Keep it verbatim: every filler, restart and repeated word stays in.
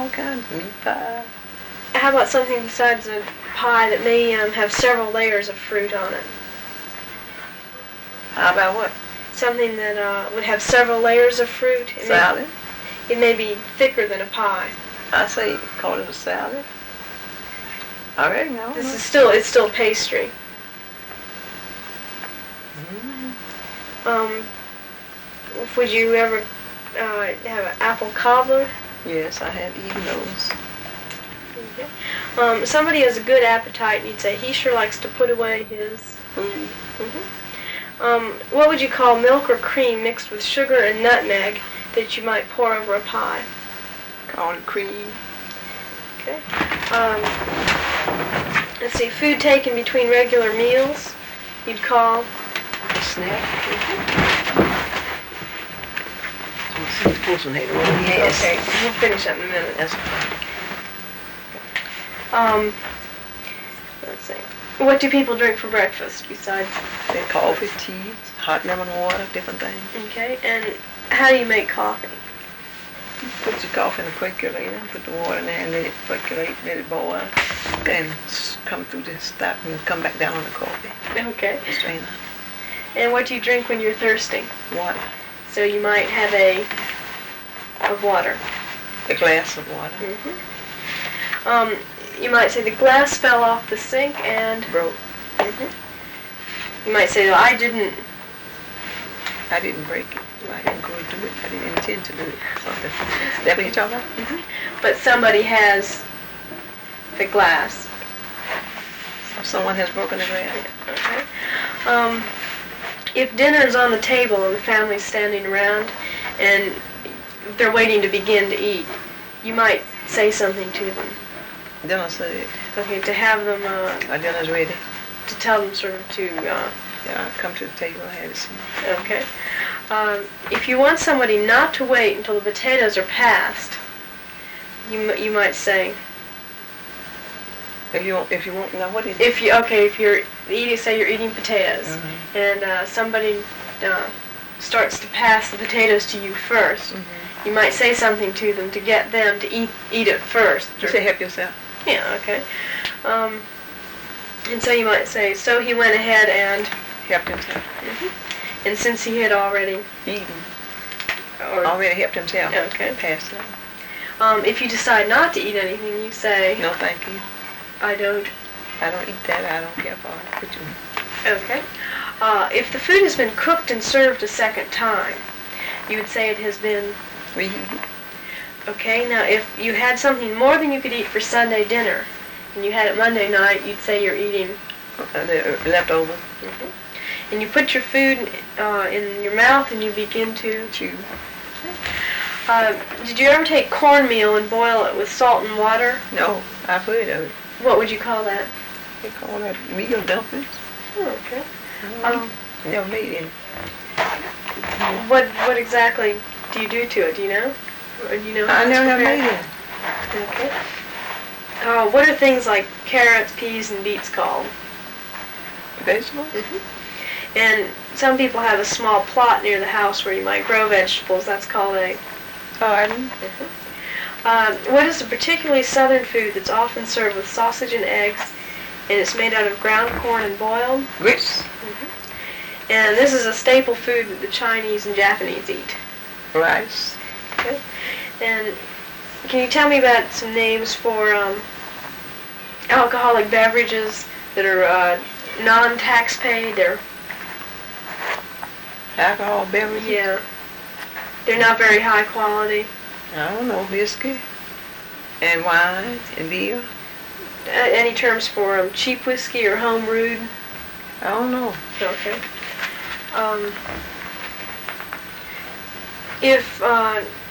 all kinds of meat pie. How about something besides a pie that may um, have several layers of fruit on it? How about what? Something that uh, would have several layers of fruit. It Salad? May, it may be thicker than a pie. I say call it a salad. I reckon, I don't This know. is still, it's still pastry. Mm-hmm. Um, would you ever uh, have an apple cobbler? Yes, I have eaten those. Okay. Um, somebody has a good appetite, and you'd say he sure likes to put away his Food. Mm-hmm. Um, what would you call milk or cream mixed with sugar and nutmeg that you might pour over a pie? Call it cream. Okay. Um, let's see, food taken between regular meals, you'd call? A snack. So the postman had one. Yes. Okay, we'll finish that in a minute. That's Um, let's see. What do people drink for breakfast besides? they coffee, tea, hot lemon water, different things. Okay, and how do you make coffee? Put your coffee in the percolator, put the water in there and let it percolate, let it boil, then s- come through the stop and come back down on the coffee. Okay. Strain out. And what do you drink when you're thirsty? Water. So you might have a of water. A glass of water. Mm-hmm. Um, you might say the glass fell off the sink and Broke. Mm-hmm. You might say, well, I didn't. I didn't break it. I didn't go do it. I didn't intend to do it. Something. Is that what you're talking about? Mm-hmm. But somebody has the glass. Someone has broken the glass. Okay. Um, if dinner is on the table and the family's standing around and they're waiting to begin to eat, you might say something to them. Dinner said, Okay, to have them, uh, our dinner's ready. to tell them sort of to, uh, Yeah, come to the table, I had a seat. okay. Um, if you want somebody not to wait until the potatoes are passed, you m- you might say, If you want, if you want, now what is it? if you okay, if you're eating, say you're eating potatoes, Mhm. and uh, somebody uh, starts to pass the potatoes to you 1st Mhm. you might say something to them to get them to eat eat it first. You say help yourself. Yeah, okay. Um, and so you might say, so he went ahead and, Help himself. and since he had already, Eaten. or Already helped himself. Okay. Passed it. um, if you decide not to eat anything, you say, No, thank you. I don't. I don't eat that. I don't care for it. Put you. Okay. Uh, if the food has been cooked and served a second time, you would say it has been, Reheat. okay. Now, if you had something more than you could eat for Sunday dinner, and you had it Monday night, you'd say you're eating, Uh, the leftover. and you put your food uh, in your mouth and you begin to Chew. Uh, did you ever take cornmeal and boil it with salt and water? No, I've heard of it. What would you call that? They call that meal dumplings. Oh, okay. Um, Um, never made any. what what exactly do you do to it? Do you know? Or do you know? how I it's never have prepared? made any. Okay. Uh, what are things like carrots, peas, and beets called? Vegetables? And some people have a small plot near the house where you might grow vegetables. That's called a... Garden. Uh, what is a particularly southern food that's often served with sausage and eggs, and it's made out of ground corn and boiled? Grits. And this is a staple food that the Chinese and Japanese eat. Rice. Okay. And can you tell me about some names for um, alcoholic beverages that are uh, non-tax paid? They're, Alcohol beverages. yeah, they're not very high quality. I don't know. Whiskey. And wine. And beer. Uh, any terms for um, cheap whiskey or home brewed? I don't know. Okay. Um, if uh,